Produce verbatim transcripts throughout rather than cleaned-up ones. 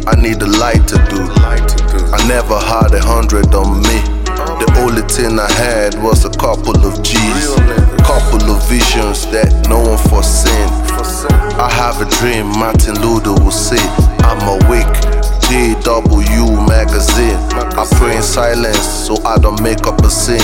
I need a light to do. I never had a hundred on me. The only thing I had was a couple of G's, couple of visions that no one foreseen. I have a dream, Martin Luther will say, I'm awake. J W magazine. I pray in silence so I don't make up a scene.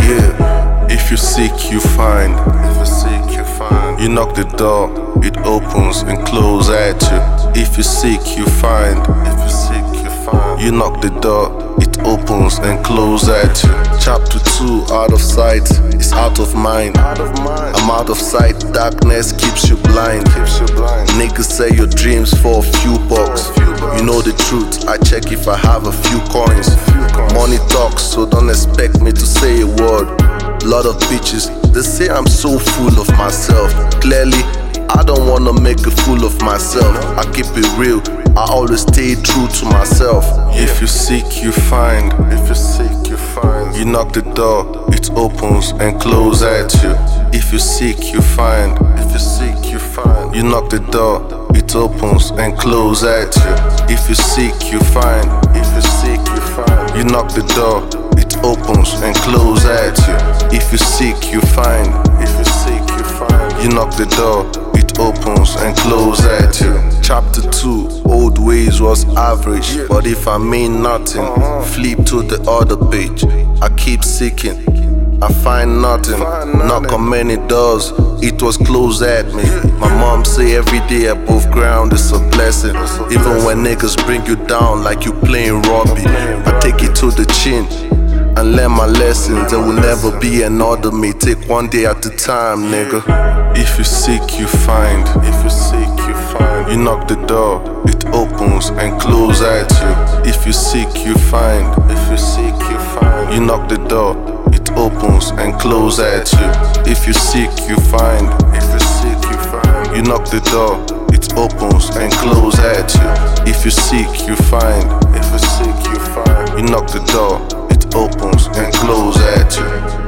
Yeah. If you seek, you find. If you seek, you find. You knock the door, it opens and closes at you. If you seek, you find. If you seek, you find. You knock the door, it opens and closes at you. Chapter two, out of sight, is out of mind. Out of mind. I'm out of sight, darkness keeps you blind. Keeps you blind. Niggas say your dreams for a few bucks. You know the truth, I check if I have a few coins. Money talks, so don't expect me to say a word. Lot of bitches, they say I'm so full of myself. Clearly, I don't wanna make a fool of myself. I keep it real, I always stay true to myself. If you seek, you find. If you seek, you find. You knock the door, it opens and closes at you. If you seek, you find. If you seek, you find. You knock the door, it opens and closes at you. If you seek, you find. If you seek, you find. You knock the door, it opens and closes at you. If you seek, you find. If you seek, you find. You knock the door, it opens and closes at you. Chapter two, old ways was average, but if I mean nothing, flip to the other page. I keep seeking, I find nothing. Knock on many doors, it was closed at me. My mom say every day above ground is a blessing. Even when niggas bring you down like you playing rugby, I take it to the chin and learn my lessons. There will never be another me. Take one day at a time, nigga. If you seek, you find. If you seek, you find. You knock the door, it opens and closes at you. If you seek, you find. If you seek, you find. You knock the door, it opens and closes at you. If you seek, you find. If you seek, you find. You knock the door, it opens and closes at you. If you seek, you find. If you seek, you find. You knock the door, it opens and closes at you.